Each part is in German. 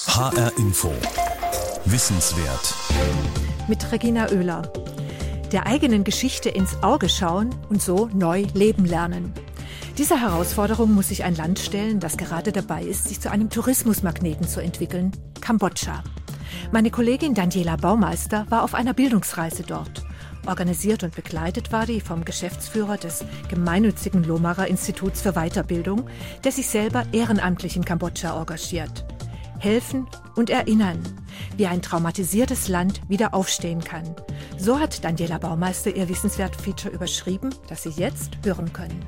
HR Info. Wissenswert. Mit Regina Oehler. Der eigenen Geschichte ins Auge schauen und so neu leben lernen. Dieser Herausforderung muss sich ein Land stellen, das gerade dabei ist, sich zu einem Tourismusmagneten zu entwickeln: Kambodscha. Meine Kollegin Daniela Baumeister war auf einer Bildungsreise dort. Organisiert und begleitet war die vom Geschäftsführer des gemeinnützigen Lomara Instituts für Weiterbildung, der sich selber ehrenamtlich in Kambodscha engagiert. Helfen und erinnern, wie ein traumatisiertes Land wieder aufstehen kann. So hat Daniela Baumeister ihr Wissenswert-Feature überschrieben, das Sie jetzt hören können.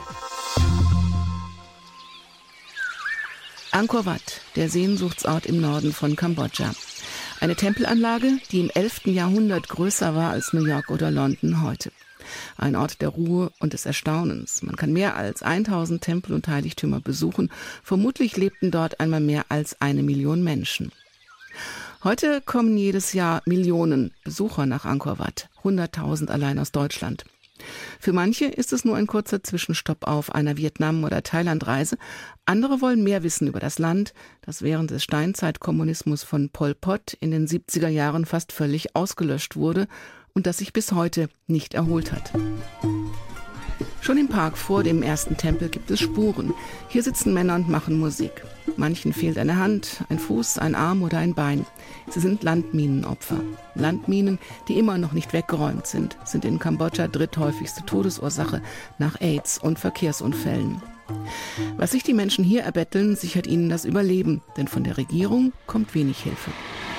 Angkor Wat, der Sehnsuchtsort im Norden von Kambodscha. Eine Tempelanlage, die im 11. Jahrhundert größer war als New York oder London heute. Ein Ort der Ruhe und des Erstaunens. Man kann mehr als 1000 Tempel und Heiligtümer besuchen. Vermutlich lebten dort einmal mehr als 1 Million Menschen. Heute kommen jedes Jahr Millionen Besucher nach Angkor Wat, 100.000 allein aus Deutschland. Für manche ist es nur ein kurzer Zwischenstopp auf einer Vietnam- oder Thailand-Reise. Andere wollen mehr wissen über das Land, das während des Steinzeitkommunismus von Pol Pot in den 70er Jahren fast völlig ausgelöscht wurde und das sich bis heute nicht erholt hat. Schon im Park vor dem ersten Tempel gibt es Spuren. Hier sitzen Männer und machen Musik. Manchen fehlt eine Hand, ein Fuß, ein Arm oder ein Bein. Sie sind Landminenopfer. Landminen, die immer noch nicht weggeräumt sind in Kambodscha dritthäufigste Todesursache nach AIDS und Verkehrsunfällen. Was sich die Menschen hier erbetteln, sichert ihnen das Überleben, denn von der Regierung kommt wenig Hilfe.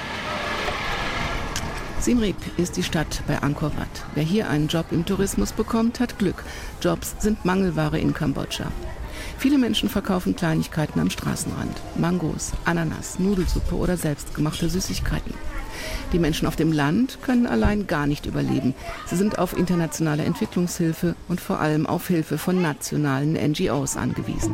Siem Reap ist die Stadt bei Angkor Wat. Wer hier einen Job im Tourismus bekommt, hat Glück. Jobs sind Mangelware in Kambodscha. Viele Menschen verkaufen Kleinigkeiten am Straßenrand. Mangos, Ananas, Nudelsuppe oder selbstgemachte Süßigkeiten. Die Menschen auf dem Land können allein gar nicht überleben. Sie sind auf internationale Entwicklungshilfe und vor allem auf Hilfe von nationalen NGOs angewiesen.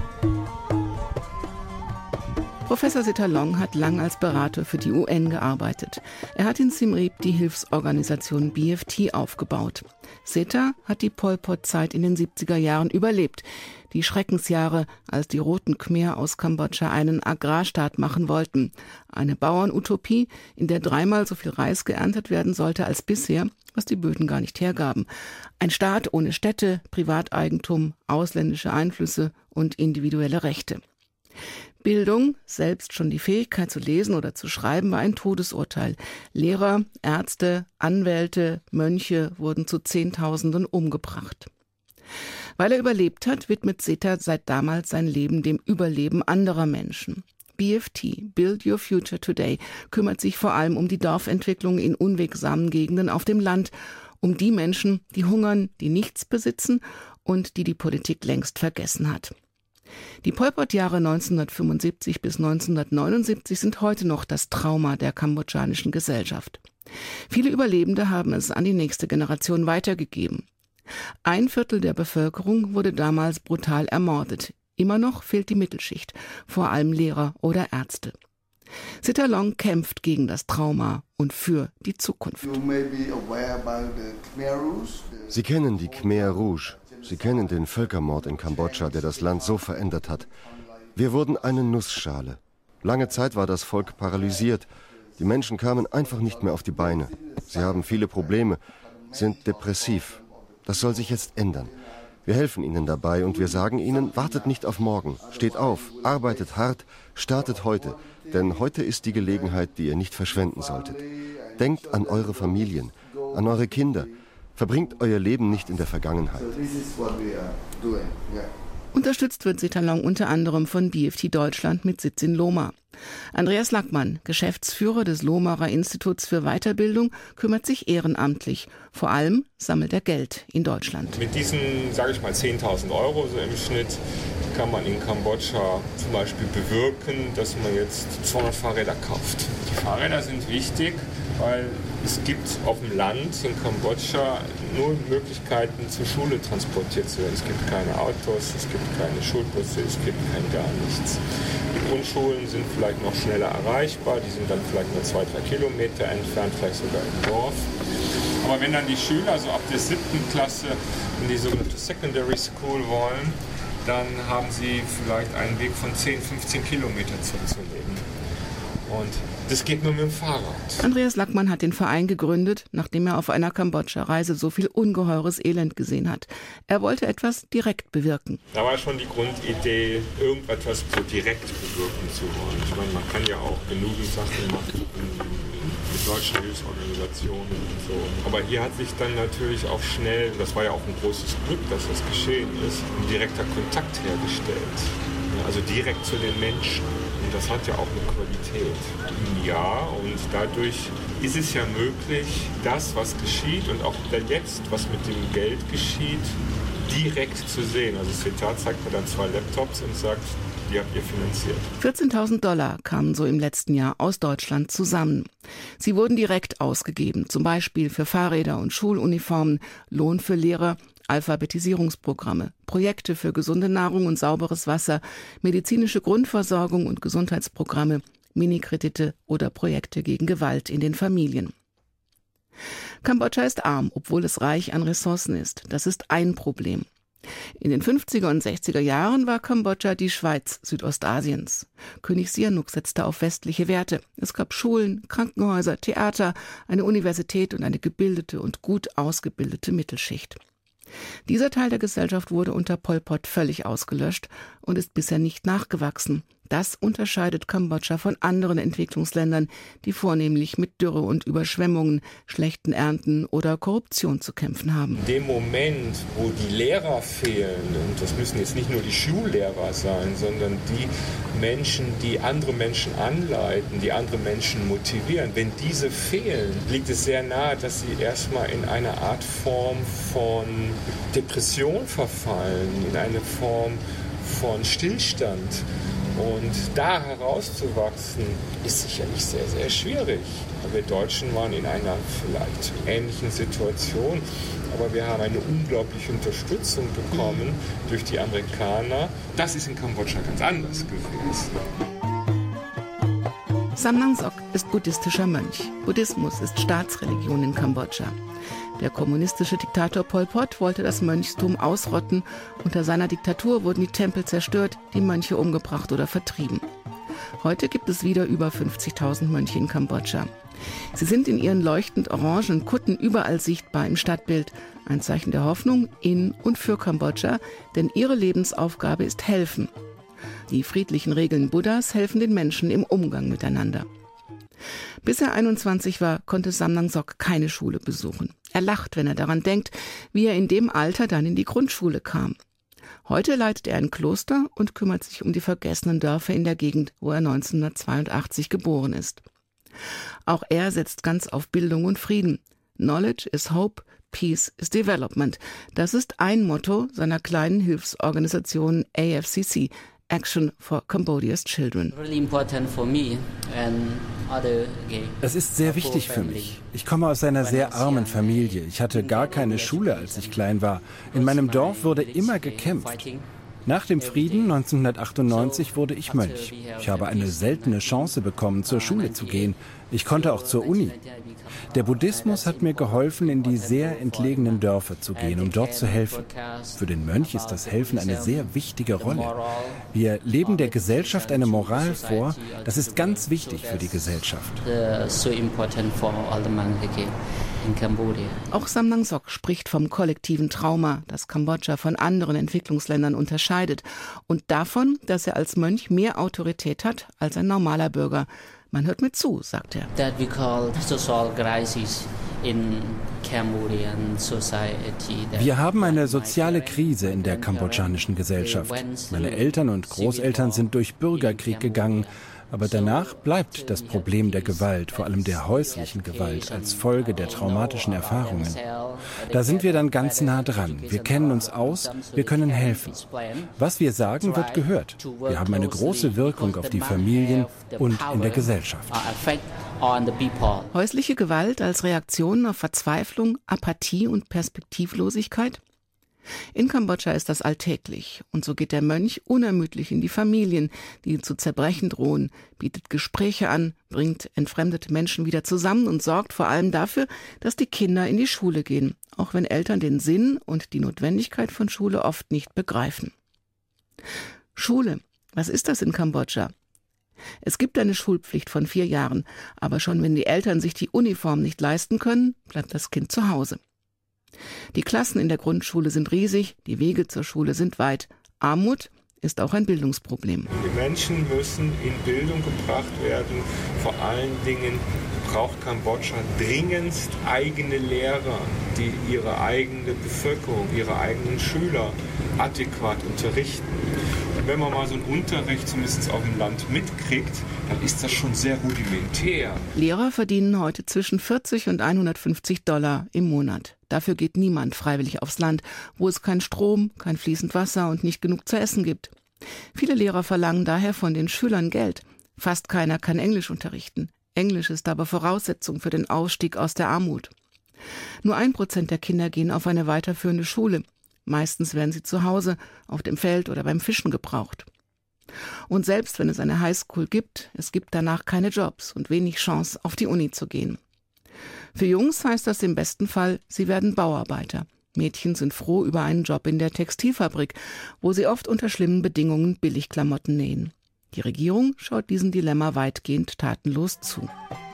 Professor Sittalong hat lang als Berater für die UN gearbeitet. Er hat in Siem Reap die Hilfsorganisation BFT aufgebaut. Seta hat die Pol Pot-Zeit in den 70er Jahren überlebt. Die Schreckensjahre, als die Roten Khmer aus Kambodscha einen Agrarstaat machen wollten. Eine Bauernutopie, in der 3-mal so viel Reis geerntet werden sollte als bisher, was die Böden gar nicht hergaben. Ein Staat ohne Städte, Privateigentum, ausländische Einflüsse und individuelle Rechte. Bildung, selbst schon die Fähigkeit zu lesen oder zu schreiben, war ein Todesurteil. Lehrer, Ärzte, Anwälte, Mönche wurden zu Zehntausenden umgebracht. Weil er überlebt hat, widmet Seta seit damals sein Leben dem Überleben anderer Menschen. BFT, Build Your Future Today, kümmert sich vor allem um die Dorfentwicklung in unwegsamen Gegenden auf dem Land, um die Menschen, die hungern, die nichts besitzen und die Politik längst vergessen hat. Die Pol Pot-Jahre 1975 bis 1979 sind heute noch das Trauma der kambodschanischen Gesellschaft. Viele Überlebende haben es an die nächste Generation weitergegeben. 1/4 der Bevölkerung wurde damals brutal ermordet. Immer noch fehlt die Mittelschicht, vor allem Lehrer oder Ärzte. Sittalong kämpft gegen das Trauma und für die Zukunft. Sie kennen die Khmer Rouge. Sie kennen den Völkermord in Kambodscha, der das Land so verändert hat. Wir wurden eine Nussschale. Lange Zeit war das Volk paralysiert. Die Menschen kamen einfach nicht mehr auf die Beine. Sie haben viele Probleme, sind depressiv. Das soll sich jetzt ändern. Wir helfen ihnen dabei und wir sagen ihnen, wartet nicht auf morgen. Steht auf, arbeitet hart, startet heute. Denn heute ist die Gelegenheit, die ihr nicht verschwenden solltet. Denkt an eure Familien, an eure Kinder. Verbringt euer Leben nicht in der Vergangenheit. Unterstützt wird Sittalong unter anderem von BFT Deutschland mit Sitz in Loma. Andreas Lackmann, Geschäftsführer des Lomara Instituts für Weiterbildung, kümmert sich ehrenamtlich. Vor allem sammelt er Geld in Deutschland. Mit diesen, sage ich mal, 10.000 € so im Schnitt kann man in Kambodscha zum Beispiel bewirken, dass man jetzt 200 Fahrräder kauft. Die Fahrräder sind wichtig, weil es gibt auf dem Land in Kambodscha nur Möglichkeiten, zur Schule transportiert zu werden. Es gibt keine Autos, es gibt keine Schulbusse, es gibt kein gar nichts. Die Grundschulen sind vielleicht noch schneller erreichbar, die sind dann vielleicht nur 2-3 Kilometer entfernt, vielleicht sogar im Dorf. Aber wenn dann die Schüler so ab der 7. Klasse in die sogenannte Secondary School wollen, dann haben sie vielleicht einen Weg von 10-15 Kilometer zurückzulegen. Und das geht nur mit dem Fahrrad. Andreas Lackmann hat den Verein gegründet, nachdem er auf einer Kambodscha-Reise so viel ungeheures Elend gesehen hat. Er wollte etwas direkt bewirken. Da war schon die Grundidee, irgendetwas so direkt bewirken zu wollen. Ich meine, man kann ja auch genügend Sachen machen mit deutschen Hilfsorganisationen und so. Aber hier hat sich dann natürlich auch schnell, das war ja auch ein großes Glück, dass das geschehen ist, ein direkter Kontakt hergestellt. Also direkt zu den Menschen. Und das hat ja auch eine Qualität. Ja, und dadurch ist es ja möglich, das, was geschieht und auch jetzt, was mit dem Geld geschieht, direkt zu sehen. Also Seta zeigt mir dann 2 Laptops und sagt, die habt ihr finanziert. $14.000 kamen so im letzten Jahr aus Deutschland zusammen. Sie wurden direkt ausgegeben, zum Beispiel für Fahrräder und Schuluniformen, Lohn für Lehrer, Alphabetisierungsprogramme, Projekte für gesunde Nahrung und sauberes Wasser, medizinische Grundversorgung und Gesundheitsprogramme, Minikredite oder Projekte gegen Gewalt in den Familien. Kambodscha ist arm, obwohl es reich an Ressourcen ist. Das ist ein Problem. In den 50er und 60er Jahren war Kambodscha die Schweiz Südostasiens. König Sihanouk setzte auf westliche Werte. Es gab Schulen, Krankenhäuser, Theater, eine Universität und eine gebildete und gut ausgebildete Mittelschicht. Dieser Teil der Gesellschaft wurde unter Pol Pot völlig ausgelöscht und ist bisher nicht nachgewachsen. Das unterscheidet Kambodscha von anderen Entwicklungsländern, die vornehmlich mit Dürre und Überschwemmungen, schlechten Ernten oder Korruption zu kämpfen haben. In dem Moment, wo die Lehrer fehlen, und das müssen jetzt nicht nur die Schullehrer sein, sondern die Menschen, die andere Menschen anleiten, die andere Menschen motivieren, wenn diese fehlen, liegt es sehr nahe, dass sie erstmal in eine Art Form von Depression verfallen, in eine Form von Stillstand. Und da herauszuwachsen, ist sicherlich sehr, sehr schwierig. Wir Deutschen waren in einer vielleicht ähnlichen Situation, aber wir haben eine unglaubliche Unterstützung bekommen durch die Amerikaner. Das ist in Kambodscha ganz anders gewesen. Samnang Sok ist buddhistischer Mönch. Buddhismus ist Staatsreligion in Kambodscha. Der kommunistische Diktator Pol Pot wollte das Mönchstum ausrotten. Unter seiner Diktatur wurden die Tempel zerstört, die Mönche umgebracht oder vertrieben. Heute gibt es wieder über 50.000 Mönche in Kambodscha. Sie sind in ihren leuchtend orangen Kutten überall sichtbar im Stadtbild. Ein Zeichen der Hoffnung in und für Kambodscha, denn ihre Lebensaufgabe ist helfen. Die friedlichen Regeln Buddhas helfen den Menschen im Umgang miteinander. Bis er 21 war, konnte Samnang Sok keine Schule besuchen. Er lacht, wenn er daran denkt, wie er in dem Alter dann in die Grundschule kam. Heute leitet er ein Kloster und kümmert sich um die vergessenen Dörfer in der Gegend, wo er 1982 geboren ist. Auch er setzt ganz auf Bildung und Frieden. Knowledge is hope, peace is development. Das ist ein Motto seiner kleinen Hilfsorganisation AFCC, Action for Cambodia's Children. Es ist sehr wichtig für mich. Ich komme aus einer sehr armen Familie. Ich hatte gar keine Schule, als ich klein war. In meinem Dorf wurde immer gekämpft. Nach dem Frieden 1998 wurde ich Mönch. Ich habe eine seltene Chance bekommen, zur Schule zu gehen. Ich konnte auch zur Uni. Der Buddhismus hat mir geholfen, in die sehr entlegenen Dörfer zu gehen, um dort zu helfen. Für den Mönch ist das Helfen eine sehr wichtige Rolle. Wir leben der Gesellschaft eine Moral vor. Das ist ganz wichtig für die Gesellschaft. Auch Samnang Sok spricht vom kollektiven Trauma, das Kambodscha von anderen Entwicklungsländern unterscheidet, und davon, dass er als Mönch mehr Autorität hat als ein normaler Bürger. Man hört mir zu, sagt er. Wir haben eine soziale Krise in der kambodschanischen Gesellschaft. Meine Eltern und Großeltern sind durch Bürgerkrieg gegangen. Aber danach bleibt das Problem der Gewalt, vor allem der häuslichen Gewalt, als Folge der traumatischen Erfahrungen. Da sind wir dann ganz nah dran. Wir kennen uns aus, wir können helfen. Was wir sagen, wird gehört. Wir haben eine große Wirkung auf die Familien und in der Gesellschaft. Häusliche Gewalt als Reaktion auf Verzweiflung, Apathie und Perspektivlosigkeit? In Kambodscha ist das alltäglich, und so geht der Mönch unermüdlich in die Familien, die zu zerbrechen drohen, bietet Gespräche an, bringt entfremdete Menschen wieder zusammen und sorgt vor allem dafür, dass die Kinder in die Schule gehen, auch wenn Eltern den Sinn und die Notwendigkeit von Schule oft nicht begreifen. Schule, was ist das in Kambodscha? Es gibt eine Schulpflicht von 4 Jahren, aber schon wenn die Eltern sich die Uniform nicht leisten können, bleibt das Kind zu Hause. Die Klassen in der Grundschule sind riesig, die Wege zur Schule sind weit. Armut ist auch ein Bildungsproblem. Die Menschen müssen in Bildung gebracht werden. Vor allen Dingen braucht Kambodscha dringendst eigene Lehrer, die ihre eigene Bevölkerung, ihre eigenen Schüler adäquat unterrichten. Und wenn man mal so einen Unterricht zumindest auf dem Land mitkriegt, dann ist das schon sehr rudimentär. Lehrer verdienen heute zwischen $40 und $150 im Monat. Dafür geht niemand freiwillig aufs Land, wo es kein Strom, kein fließend Wasser und nicht genug zu essen gibt. Viele Lehrer verlangen daher von den Schülern Geld. Fast keiner kann Englisch unterrichten. Englisch ist aber Voraussetzung für den Ausstieg aus der Armut. Nur 1% der Kinder gehen auf eine weiterführende Schule. Meistens werden sie zu Hause, auf dem Feld oder beim Fischen gebraucht. Und selbst wenn es eine Highschool gibt, es gibt danach keine Jobs und wenig Chance, auf die Uni zu gehen. Für Jungs heißt das im besten Fall, sie werden Bauarbeiter. Mädchen sind froh über einen Job in der Textilfabrik, wo sie oft unter schlimmen Bedingungen Billigklamotten nähen. Die Regierung schaut diesem Dilemma weitgehend tatenlos zu.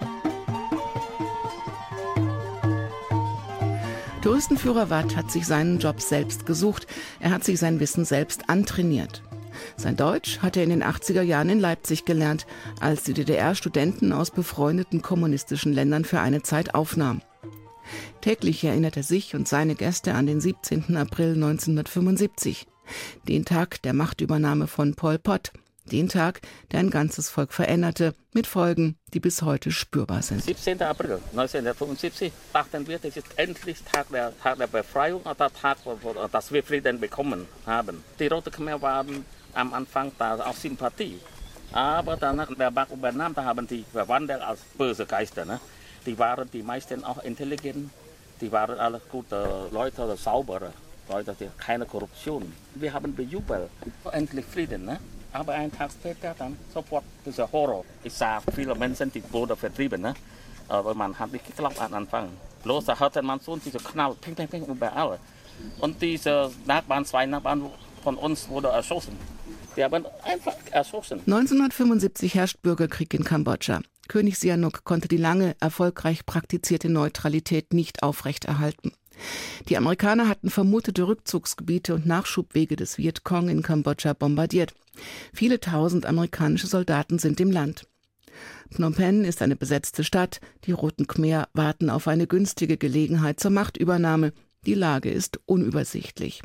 Touristenführer Watt hat sich seinen Job selbst gesucht. Er hat sich sein Wissen selbst antrainiert. Sein Deutsch hat er in den 80er Jahren in Leipzig gelernt, als die DDR Studenten aus befreundeten kommunistischen Ländern für eine Zeit aufnahm. Täglich erinnert er sich und seine Gäste an den 17. April 1975, den Tag der Machtübernahme von Pol Pot, den Tag, der ein ganzes Volk veränderte, mit Folgen, die bis heute spürbar sind. 17. April 1975 dachten wir, das ist endlich Tag der Befreiung, der Tag, dass wir Frieden bekommen haben. Die Rote Khmer waren am Anfang da auch Sympathie, aber danach der Bach übernahm, da haben die verwandelt als böse Geister. Ne? Die waren die meisten auch intelligent, die waren alle gute Leute oder saubere Leute, die keine Korruption. Wir haben bejubelt, endlich Frieden. Ne? Aber einen Tag später dann sofort dieser Horror. Ich sah viele Menschen, die wurden vertrieben. Ne? Aber man hat nicht geglaubt am Anfang. Bloß da hörte man so diese Knall, ping, ping, ping, überall. Und diese Nachbarn, 2 Nachbarn von uns wurden erschossen. Die haben einfach erschossen. 1975 herrscht Bürgerkrieg in Kambodscha. König Sihanouk konnte die lange erfolgreich praktizierte Neutralität nicht aufrechterhalten. Die Amerikaner hatten vermutete Rückzugsgebiete und Nachschubwege des Vietcong in Kambodscha bombardiert. Viele tausend amerikanische Soldaten sind im Land. Phnom Penh ist eine besetzte Stadt. Die Roten Khmer warten auf eine günstige Gelegenheit zur Machtübernahme. Die Lage ist unübersichtlich.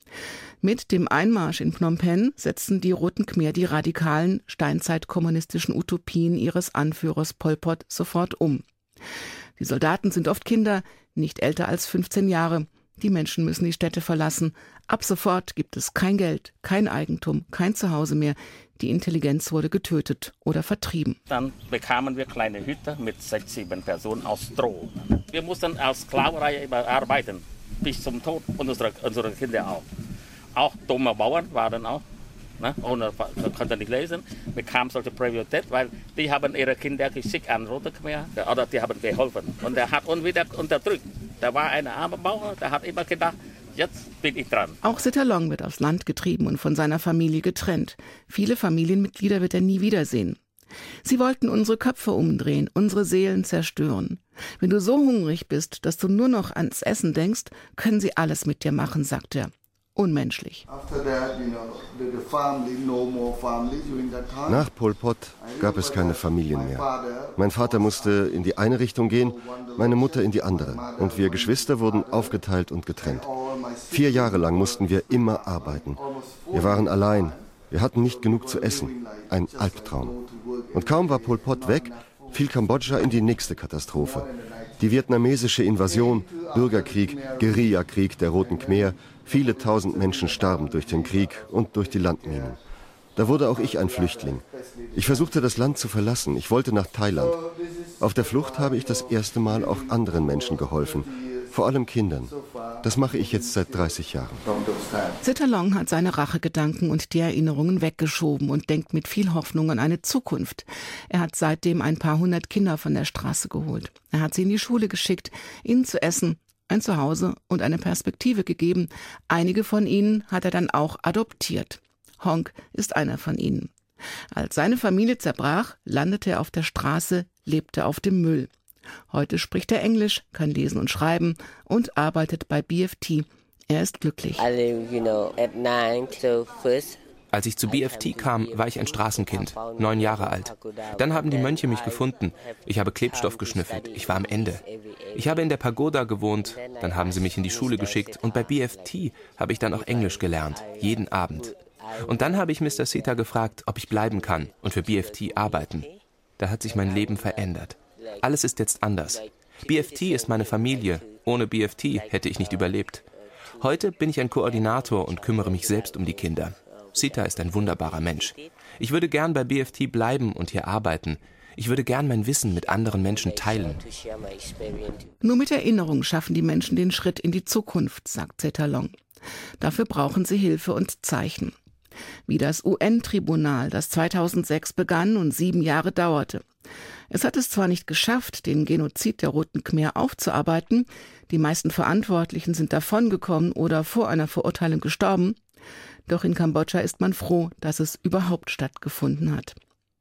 Mit dem Einmarsch in Phnom Penh setzen die Roten Khmer die radikalen, steinzeitkommunistischen Utopien ihres Anführers Pol Pot sofort um. Die Soldaten sind oft Kinder, nicht älter als 15 Jahre. Die Menschen müssen die Städte verlassen. Ab sofort gibt es kein Geld, kein Eigentum, kein Zuhause mehr. Die Intelligenz wurde getötet oder vertrieben. Dann bekamen wir kleine Hütte mit 6, 7 Personen aus Stroh. Wir mussten aus Sklaverei arbeiten, bis zum Tod, und unsere Kinder auch. Auch dumme Bauern waren auch, ne? Ohne konnten nicht lesen, bekamen solche Priorität, weil die haben ihre Kinder geschickt an Rote Khmer, oder die haben geholfen. Und der hat uns wieder unterdrückt. Da war ein armer Bauer, der hat immer gedacht, jetzt bin ich dran. Auch Sittalong wird aufs Land getrieben und von seiner Familie getrennt. Viele Familienmitglieder wird er nie wiedersehen. Sie wollten unsere Köpfe umdrehen, unsere Seelen zerstören. Wenn du so hungrig bist, dass du nur noch ans Essen denkst, können sie alles mit dir machen, sagt er. Unmenschlich. Nach Pol Pot gab es keine Familien mehr. Mein Vater musste in die eine Richtung gehen, meine Mutter in die andere. Und wir Geschwister wurden aufgeteilt und getrennt. 4 Jahre lang mussten wir immer arbeiten. Wir waren allein. Wir hatten nicht genug zu essen. Ein Albtraum. Und kaum war Pol Pot weg, fiel Kambodscha in die nächste Katastrophe. Die vietnamesische Invasion, Bürgerkrieg, Guerillakrieg der Roten Khmer. Viele tausend Menschen starben durch den Krieg und durch die Landminen. Da wurde auch ich ein Flüchtling. Ich versuchte, das Land zu verlassen. Ich wollte nach Thailand. Auf der Flucht habe ich das erste Mal auch anderen Menschen geholfen. Vor allem Kindern. Das mache ich jetzt seit 30 Jahren. Sittalong hat seine Rachegedanken und die Erinnerungen weggeschoben und denkt mit viel Hoffnung an eine Zukunft. Er hat seitdem ein paar 100 Kinder von der Straße geholt. Er hat sie in die Schule geschickt, ihnen zu essen, ein Zuhause und eine Perspektive gegeben. Einige von ihnen hat er dann auch adoptiert. Honk ist einer von ihnen. Als seine Familie zerbrach, landete er auf der Straße, lebte auf dem Müll. Heute spricht er Englisch, kann lesen und schreiben und arbeitet bei BFT. Er ist glücklich. Als ich zu BFT kam, war ich ein Straßenkind, 9 Jahre alt. Dann haben die Mönche mich gefunden. Ich habe Klebstoff geschnüffelt. Ich war am Ende. Ich habe in der Pagoda gewohnt. Dann haben sie mich in die Schule geschickt. Und bei BFT habe ich dann auch Englisch gelernt. Jeden Abend. Und dann habe ich Mr. Seta gefragt, ob ich bleiben kann und für BFT arbeiten. Da hat sich mein Leben verändert. Alles ist jetzt anders. BFT ist meine Familie. Ohne BFT hätte ich nicht überlebt. Heute bin ich ein Koordinator und kümmere mich selbst um die Kinder. Seta ist ein wunderbarer Mensch. Ich würde gern bei BFT bleiben und hier arbeiten. Ich würde gern mein Wissen mit anderen Menschen teilen. Nur mit Erinnerung schaffen die Menschen den Schritt in die Zukunft, sagt Seta Long. Dafür brauchen sie Hilfe und Zeichen. Wie das UN-Tribunal, das 2006 begann und 7 Jahre dauerte. Es hat es zwar nicht geschafft, den Genozid der Roten Khmer aufzuarbeiten, die meisten Verantwortlichen sind davongekommen oder vor einer Verurteilung gestorben, doch in Kambodscha ist man froh, dass es überhaupt stattgefunden hat.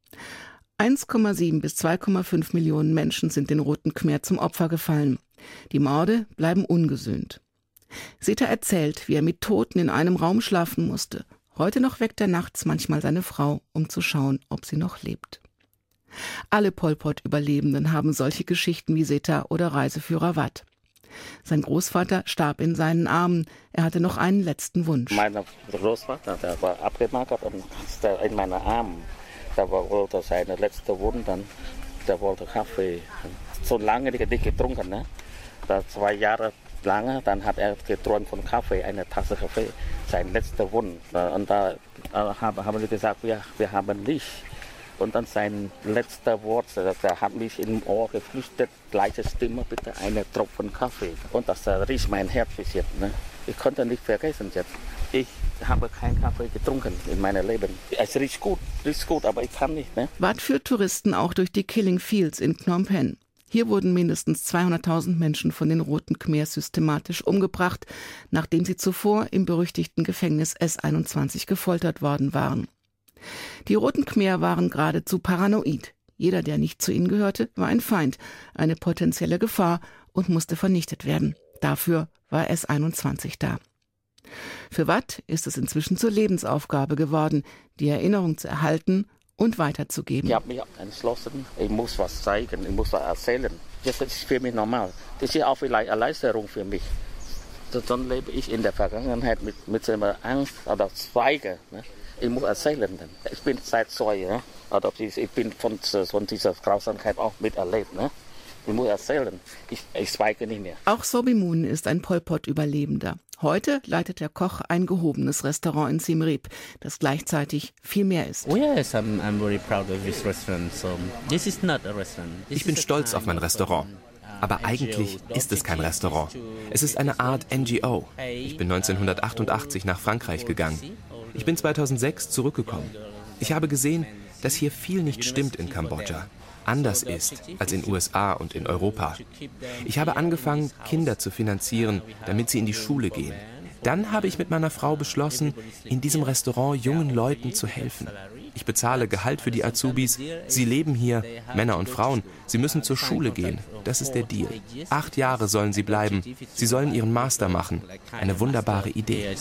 1,7 bis 2,5 Millionen Menschen sind den Roten Khmer zum Opfer gefallen. Die Morde bleiben ungesühnt. Seta erzählt, wie er mit Toten in einem Raum schlafen musste. Heute noch weckt er nachts manchmal seine Frau, um zu schauen, ob sie noch lebt. Alle Pol Pot-Überlebenden haben solche Geschichten wie Seta oder Reiseführer Wat. Sein Großvater starb in seinen Armen. Er hatte noch einen letzten Wunsch. Mein Großvater, der war abgemagert und in meinen Armen. Da wollte seine letzte Wunsch, der wollte Kaffee. So lange nicht getrunken, ne? Da 2 Jahre lang, dann hat er geträumt von Kaffee, eine Tasse Kaffee, sein letzter Wunsch. Und da haben sie gesagt, wir haben nicht. Und dann sein letzter Wort, der hat mich im Ohr geflüstert, gleiche Stimme, bitte einen Tropfen Kaffee. Und das riecht mein Herz bis jetzt. Ne? Ich konnte nicht vergessen jetzt. Ich habe keinen Kaffee getrunken in meinem Leben. Es riecht gut, aber ich kann nicht. Ne? Wat führt Touristen auch durch die Killing Fields in Phnom Penh. Hier wurden mindestens 200.000 Menschen von den Roten Khmer systematisch umgebracht, nachdem sie zuvor im berüchtigten Gefängnis S21 gefoltert worden waren. Die Roten Khmer waren geradezu paranoid. Jeder, der nicht zu ihnen gehörte, war ein Feind, eine potenzielle Gefahr und musste vernichtet werden. Dafür war S21 da. Für Wat ist es inzwischen zur Lebensaufgabe geworden, die Erinnerung zu erhalten und weiterzugeben. Ich habe mich entschlossen, ich muss was zeigen, ich muss was erzählen. Das ist für mich normal. Das ist auch vielleicht eine Erleichterung für mich. Sonst lebe ich in der Vergangenheit mit einer Angst oder Schweigen. Ne? Ich muss erzählen. Ich bin Zeitzeuge. Ne? Also ich bin von dieser Grausamkeit auch miterlebt. Ne? Ich muss erzählen. Ich schweige nicht mehr. Auch Sobimune ist ein Pol Pot-Überlebender. Heute leitet der Koch ein gehobenes Restaurant in Siem Reap, das gleichzeitig viel mehr ist. Ich bin stolz auf mein Restaurant. Aber eigentlich ist es kein Restaurant. Es ist eine Art NGO. Ich bin 1988 nach Frankreich gegangen. Ich bin 2006 zurückgekommen. Ich habe gesehen, dass hier viel nicht stimmt in Kambodscha. Anders ist als in USA und in Europa. Ich habe angefangen, Kinder zu finanzieren, damit sie in die Schule gehen. Dann habe ich mit meiner Frau beschlossen, in diesem Restaurant jungen Leuten zu helfen. Ich bezahle Gehalt für die Azubis. Sie leben hier, Männer und Frauen. Sie müssen zur Schule gehen. Das ist der Deal. 8 Jahre sollen sie bleiben. Sie sollen ihren Master machen. Eine wunderbare Idee.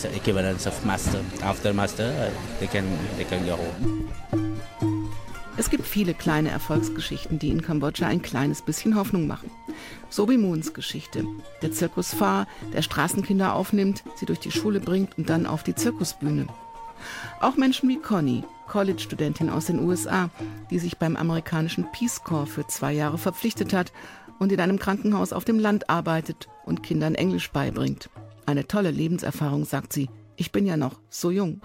Es gibt viele kleine Erfolgsgeschichten, die in Kambodscha ein kleines bisschen Hoffnung machen. Sobimunes Geschichte. Der Zirkus Pha, der Straßenkinder aufnimmt, sie durch die Schule bringt und dann auf die Zirkusbühne. Auch Menschen wie Connie, College-Studentin aus den USA, die sich beim amerikanischen Peace Corps für 2 Jahre verpflichtet hat und in einem Krankenhaus auf dem Land arbeitet und Kindern Englisch beibringt. Eine tolle Lebenserfahrung, sagt sie. Ich bin ja noch so jung.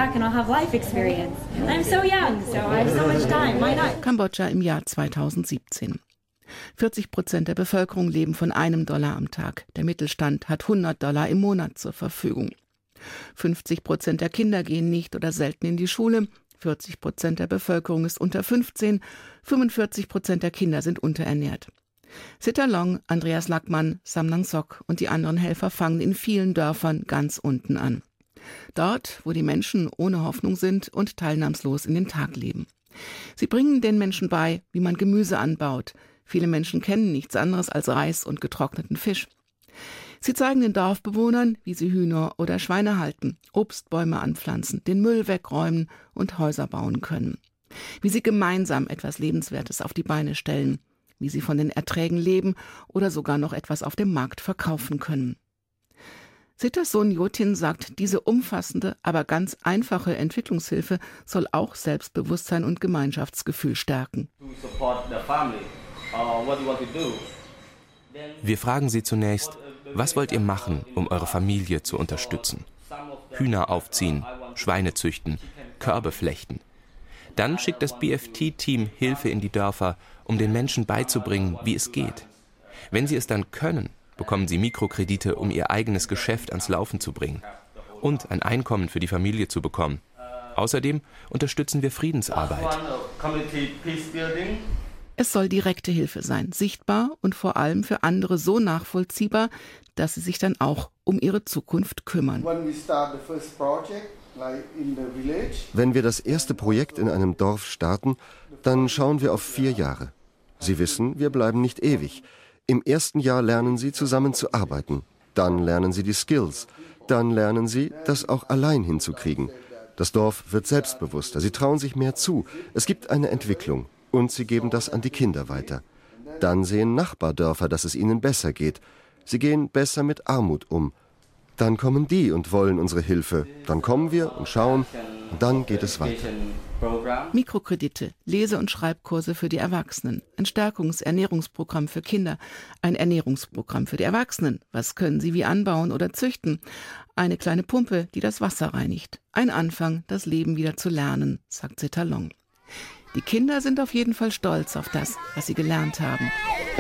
Kambodscha im Jahr 2017. 40% der Bevölkerung leben von $1 am Tag. Der Mittelstand hat $100 im Monat zur Verfügung. 50% der Kinder gehen nicht oder selten in die Schule. 40% der Bevölkerung ist unter 15. 45% der Kinder sind unterernährt. Seta Long, Andreas Lackmann, Sam Nang Sok und die anderen Helfer fangen in vielen Dörfern ganz unten an. Dort, wo die Menschen ohne Hoffnung sind und teilnahmslos in den Tag leben. Sie bringen den Menschen bei, wie man Gemüse anbaut. Viele Menschen kennen nichts anderes als Reis und getrockneten Fisch. Sie zeigen den Dorfbewohnern, wie sie Hühner oder Schweine halten, Obstbäume anpflanzen, den Müll wegräumen und Häuser bauen können. Wie sie gemeinsam etwas Lebenswertes auf die Beine stellen, wie sie von den Erträgen leben oder sogar noch etwas auf dem Markt verkaufen können. Sitas Sohn Jotin sagt, diese umfassende, aber ganz einfache Entwicklungshilfe soll auch Selbstbewusstsein und Gemeinschaftsgefühl stärken. Wir fragen sie zunächst, was wollt ihr machen, um eure Familie zu unterstützen? Hühner aufziehen, Schweine züchten, Körbe flechten. Dann schickt das BFT-Team Hilfe in die Dörfer, um den Menschen beizubringen, wie es geht. Wenn sie es dann können, bekommen sie Mikrokredite, um ihr eigenes Geschäft ans Laufen zu bringen und ein Einkommen für die Familie zu bekommen. Außerdem unterstützen wir Friedensarbeit. Es soll direkte Hilfe sein, sichtbar und vor allem für andere so nachvollziehbar, dass sie sich dann auch um ihre Zukunft kümmern. Wenn wir das erste Projekt in einem Dorf starten, dann schauen wir auf 4 Jahre. Sie wissen, wir bleiben nicht ewig. Im ersten Jahr lernen sie, zusammen zu arbeiten. Dann lernen sie die Skills. Dann lernen sie, das auch allein hinzukriegen. Das Dorf wird selbstbewusster. Sie trauen sich mehr zu. Es gibt eine Entwicklung. Und sie geben das an die Kinder weiter. Dann sehen Nachbardörfer, dass es ihnen besser geht. Sie gehen besser mit Armut um. Dann kommen die und wollen unsere Hilfe. Dann kommen wir und schauen. Und dann geht es weiter. Mikrokredite, Lese- und Schreibkurse für die Erwachsenen, ein Ernährungsprogramm für Kinder, ein Ernährungsprogramm für die Erwachsenen. Was können sie wie anbauen oder züchten? Eine kleine Pumpe, die das Wasser reinigt. Ein Anfang, das Leben wieder zu lernen, sagt Seta Long. Die Kinder sind auf jeden Fall stolz auf das, was sie gelernt haben.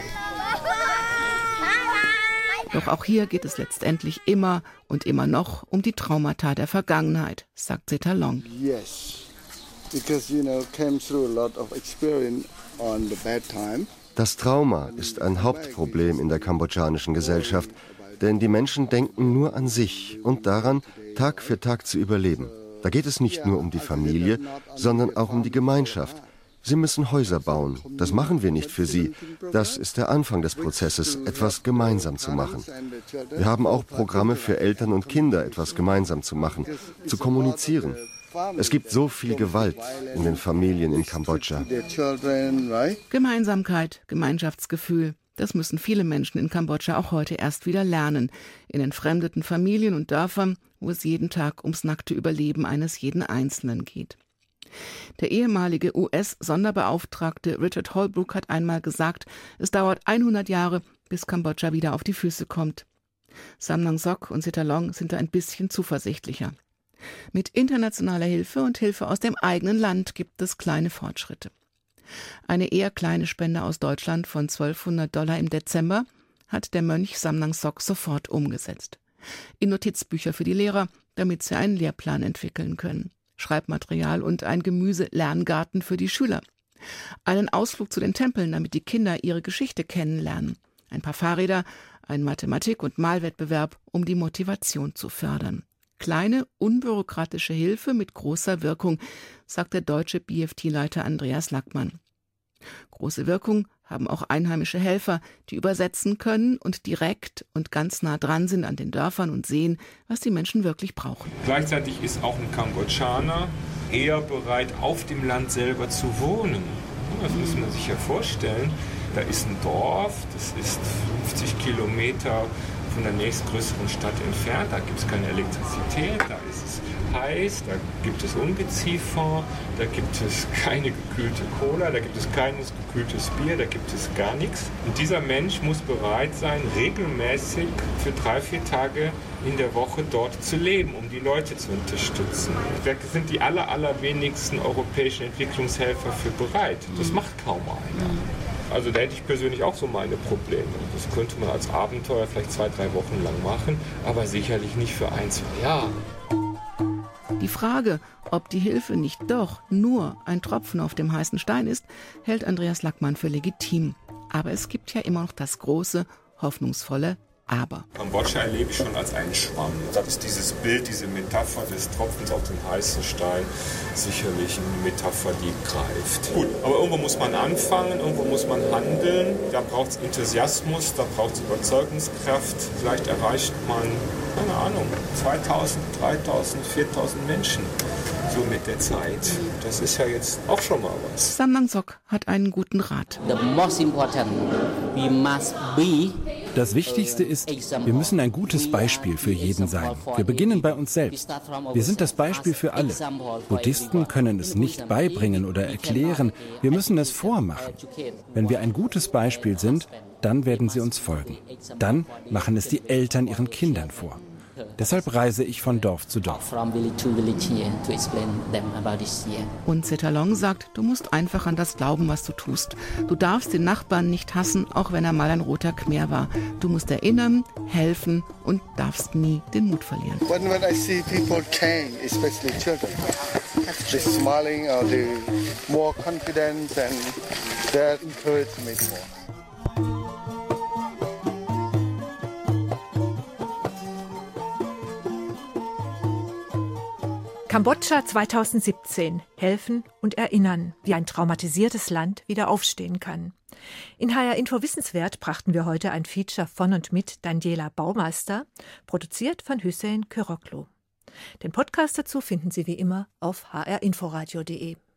Doch auch hier geht es letztendlich immer und immer noch um die Traumata der Vergangenheit, sagt Seta Long. Das Trauma ist ein Hauptproblem in der kambodschanischen Gesellschaft, denn die Menschen denken nur an sich und daran, Tag für Tag zu überleben. Da geht es nicht nur um die Familie, sondern auch um die Gemeinschaft. Sie müssen Häuser bauen. Das machen wir nicht für sie. Das ist der Anfang des Prozesses, etwas gemeinsam zu machen. Wir haben auch Programme für Eltern und Kinder, etwas gemeinsam zu machen, zu kommunizieren. Es gibt so viel Gewalt in den Familien in Kambodscha. Gemeinsamkeit, Gemeinschaftsgefühl, das müssen viele Menschen in Kambodscha auch heute erst wieder lernen. In entfremdeten Familien und Dörfern, wo es jeden Tag ums nackte Überleben eines jeden Einzelnen geht. Der ehemalige US-Sonderbeauftragte Richard Holbrooke hat einmal gesagt, es dauert 100 Jahre, bis Kambodscha wieder auf die Füße kommt. Samdang Sok und Seta Long sind da ein bisschen zuversichtlicher. Mit internationaler Hilfe und Hilfe aus dem eigenen Land gibt es kleine Fortschritte. Eine eher kleine Spende aus Deutschland von $1200 im Dezember hat der Mönch Samdang Sok sofort umgesetzt. In Notizbücher für die Lehrer, damit sie einen Lehrplan entwickeln können. Schreibmaterial und ein Gemüse-Lerngarten für die Schüler. Einen Ausflug zu den Tempeln, damit die Kinder ihre Geschichte kennenlernen. Ein paar Fahrräder, ein Mathematik- und Malwettbewerb, um die Motivation zu fördern. Kleine, unbürokratische Hilfe mit großer Wirkung, sagt der deutsche BFT-Leiter Andreas Lackmann. Große Wirkung haben auch einheimische Helfer, die übersetzen können und direkt und ganz nah dran sind an den Dörfern und sehen, was die Menschen wirklich brauchen. Gleichzeitig ist auch ein Kambodschaner eher bereit, auf dem Land selber zu wohnen. Das muss man sich ja vorstellen. Da ist ein Dorf, das ist 50 Kilometer von der nächstgrößeren Stadt entfernt. Da gibt es keine Elektrizität, da ist es heiß, da gibt es Ungeziefer, da gibt es keine gekühlte Cola, da gibt es keines gekühltes Bier, da gibt es gar nichts. Und dieser Mensch muss bereit sein, regelmäßig für 3-4 Tage in der Woche dort zu leben, um die Leute zu unterstützen. Da sind die allerwenigsten europäischen Entwicklungshelfer für bereit. Das macht kaum einer. Also da hätte ich persönlich auch so meine Probleme. Das könnte man als Abenteuer vielleicht 2-3 Wochen lang machen, aber sicherlich nicht für 1-2 Jahre. Die Frage, ob die Hilfe nicht doch nur ein Tropfen auf dem heißen Stein ist, hält Andreas Lackmann für legitim. Aber es gibt ja immer noch das große, hoffnungsvolle Aber Kambodscha erlebe ich schon als einen Schwamm. Da ist dieses Bild, diese Metapher des Tropfens auf den heißen Stein sicherlich eine Metapher, die greift. Gut, aber irgendwo muss man anfangen, irgendwo muss man handeln. Da braucht es Enthusiasmus, da braucht es Überzeugungskraft. Vielleicht erreicht man, keine Ahnung, 2000, 3000, 4000 Menschen. So mit der Zeit. Das ist ja jetzt auch schon mal was. Samlang Sok hat einen guten Rat. Das Wichtigste ist, wir müssen ein gutes Beispiel für jeden sein. Wir beginnen bei uns selbst. Wir sind das Beispiel für alle. Buddhisten können es nicht beibringen oder erklären. Wir müssen es vormachen. Wenn wir ein gutes Beispiel sind, dann werden sie uns folgen. Dann machen es die Eltern ihren Kindern vor. Deshalb reise ich von Dorf zu Dorf. Und Setalong sagt, du musst einfach an das glauben, was du tust. Du darfst den Nachbarn nicht hassen, auch wenn er mal ein roter Khmer war. Du musst erinnern, helfen und darfst nie den Mut verlieren. When I see people change, especially children, they're smiling, or they're more confident, and that encourages me more. Kambodscha 2017. Helfen und erinnern, wie ein traumatisiertes Land wieder aufstehen kann. In HR Info Wissenswert brachten wir heute ein Feature von und mit Daniela Baumeister, produziert von Hüseyin Köroklu. Den Podcast dazu finden Sie wie immer auf hrinforadio.de.